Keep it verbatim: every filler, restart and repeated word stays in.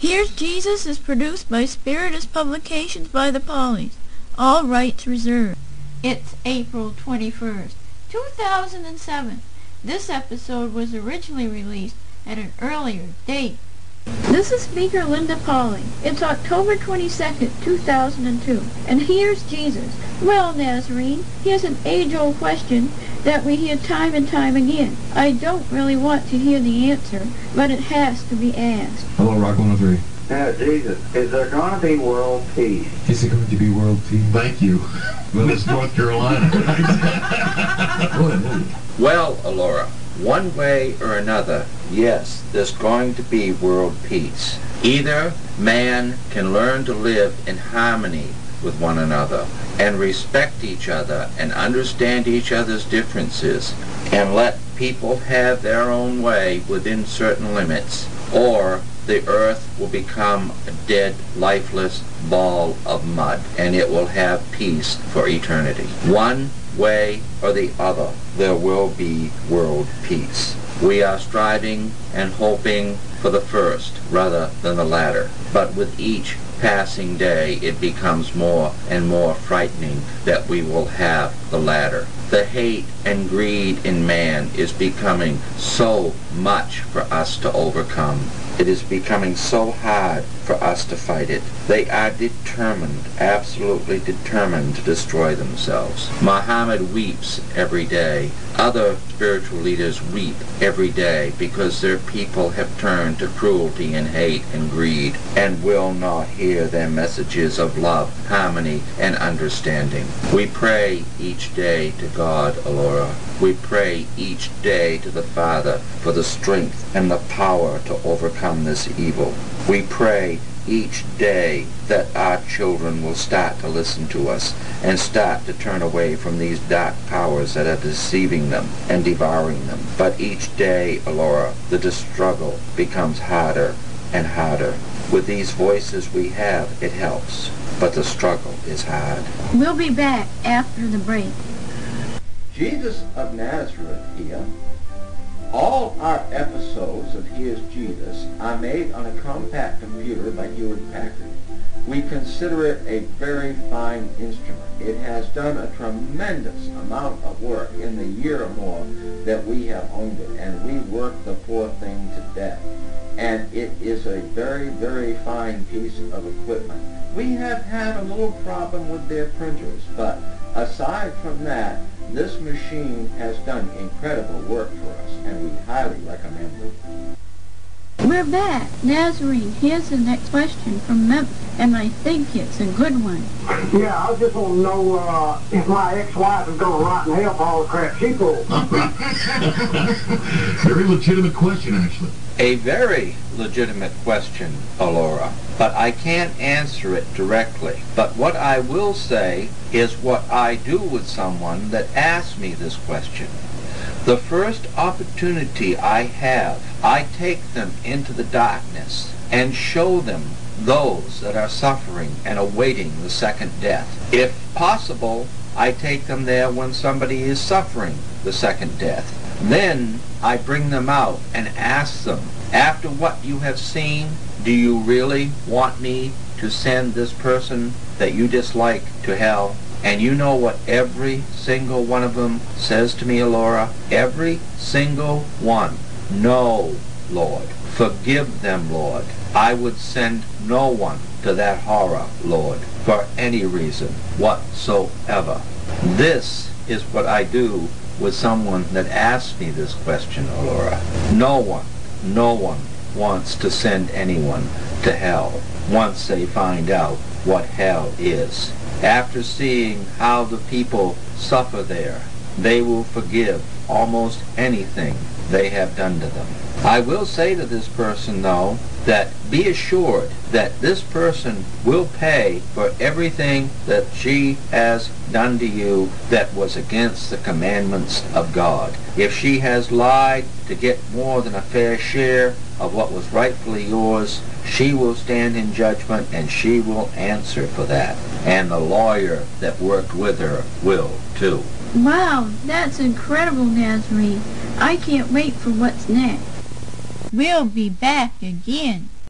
Here's Jesus is produced by Spiritus Publications by the Pollies. All rights reserved. It's April twenty-first, two thousand seven. This episode was originally released at an earlier date. This is Speaker Linda Polly. It's October twenty-second, two thousand two. And here's Jesus. Well, Nazarene, here's an age-old question that we hear time and time again. I don't really want to hear the answer, but it has to be asked. Hello, Rock one oh three. Now, Jesus, is there going to be world peace? Is it going to be world peace? Thank you. Well, it's North Carolina. Go ahead. Well, Alora, one way or another, yes, there's going to be world peace. Either man can learn to live in harmony with one another and respect each other and understand each other's differences and let people have their own way within certain limits, or the earth will become a dead, lifeless ball of mud, and it will have peace for eternity. One way or the other, there will be world peace. We are striving and hoping for the first rather than the latter, but with each passing day it becomes more and more frightening that we will have the latter. The hate and greed in man is becoming so much for us to overcome. It is becoming so hard for us to fight it. They are determined, absolutely determined to destroy themselves. Muhammad weeps every day. Other spiritual leaders weep every day because their people have turned to cruelty and hate and greed and will not hear their messages of love, harmony, and understanding. We pray each day to God, Alora. We pray each day to the Father for the strength and the power to overcome this evil. We pray each day that our children will start to listen to us and start to turn away from these dark powers that are deceiving them and devouring them. But each day, Alora, the struggle becomes harder and harder. With these voices we have, it helps, but the struggle is hard. We'll be back after the break. Jesus of Nazareth here. All our episodes of Here's Jesus are made on a compact computer by Hewlett Packard. We consider it a very fine instrument. It has done a tremendous amount of work in the year or more that we have owned it, and we worked the poor thing to death. And it is a very, very fine piece of equipment. We have had a little problem with their printers, but aside from that, this machine has done incredible work for us, and we highly recommend it. We're back. Nazarene, here's the next question from Memphis, and I think it's a good one. Yeah, I just want to know uh, if my ex-wife is going to rot in hell for all the crap she pulled. Very legitimate question, actually. A very legitimate question, Alora, but I can't answer it directly. But what I will say is what I do with someone that asks me this question. The first opportunity I have, I take them into the darkness and show them those that are suffering and awaiting the second death. If possible, I take them there when somebody is suffering the second death. Then I bring them out and ask them, after what you have seen, do you really want me to send this person that you dislike to hell? And you know what every single one of them says to me, Alora? Every single one. No, Lord. Forgive them, Lord. I would send no one to that horror, Lord, for any reason whatsoever. This is what I do with someone that asks me this question, Alora. No one, no one wants to send anyone to hell once they find out what hell is. After seeing how the people suffer there, they will forgive almost anything they have done to them. I will say to this person, though, that be assured that this person will pay for everything that she has done to you that was against the commandments of God. If she has lied to get more than a fair share of what was rightfully yours, she will stand in judgment and she will answer for that. And the lawyer that worked with her will, too. Wow, that's incredible, Nazarene. I can't wait for what's next. We'll be back again.